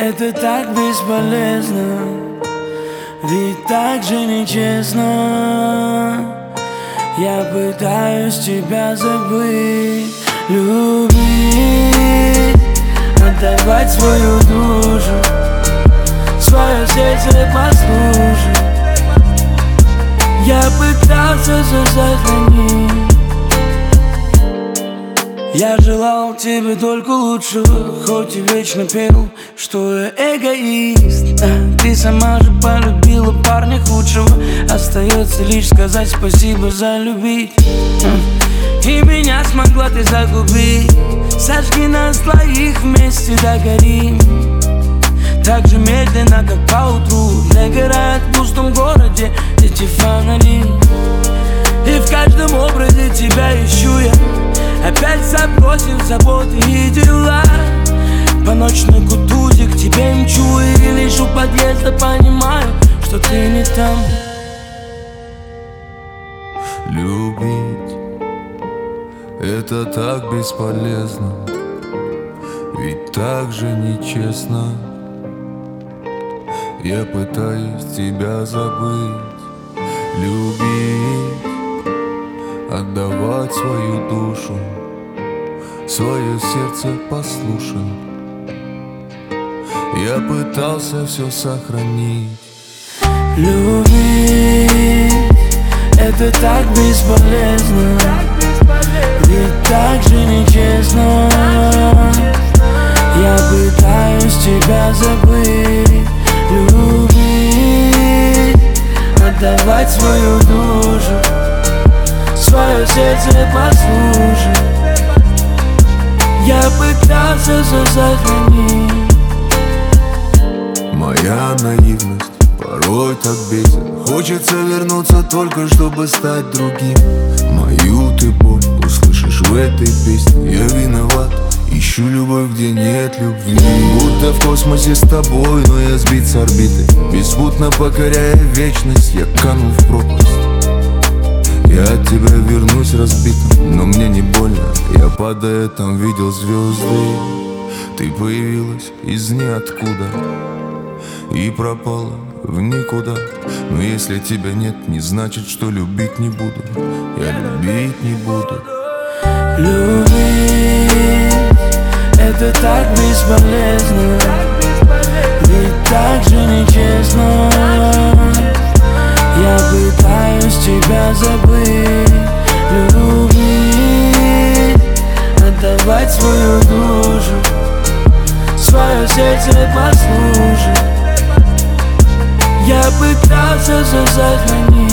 Это так бесполезно, ведь так же нечестно. Я пытаюсь тебя забыть, любить, отдавать свою душу, свое сердце послушать. Я пытался все сохранить. Я желал тебе только лучшего, хоть и вечно пел, что я эгоист. Ты сама же полюбила парня худшего. Остается лишь сказать спасибо за любить. И меня смогла ты загубить. Сожги нас двоих, вместе догорим. Так же медленно, как поутру догорает в пустом городе эти фонари. И в каждом образе тебя ищу я, опять забросив заботы и дела. По ночной кутузе к тебе мчу, и лишь у подъезда понимаю, что ты не там. Любить — это так бесполезно, ведь так же нечестно. Я пытаюсь тебя забыть, любить, отдавать свою душу, свое сердце послушать. Я пытался все сохранить. Любить — это так бесполезно, ведь так же нечестно. Я пытаюсь тебя забыть, любить, отдавать свою душу, свое сердце послушать. Я пытался все сохранить. Моя наивность порой так бесит. Хочется вернуться только чтобы стать другим. Мою ты боль услышишь в этой песне. Я виноват, ищу любовь, где нет любви. Будто в космосе с тобой, но я сбит с орбиты. Беспутно покоряя вечность, я канул в пропасть. Я от тебя вернусь разбитым, но мне не больно. Я падая там видел звезды. Ты появилась из ниоткуда и пропала в никуда. Но если тебя нет, не значит, что любить не буду. Я любить не буду. Любить — это так бесполезно, ведь так же нечестно. Я пытаюсь тебя забыть, любить, отдавать свою душу, свое сердце послушать. Я пытался все сохранить.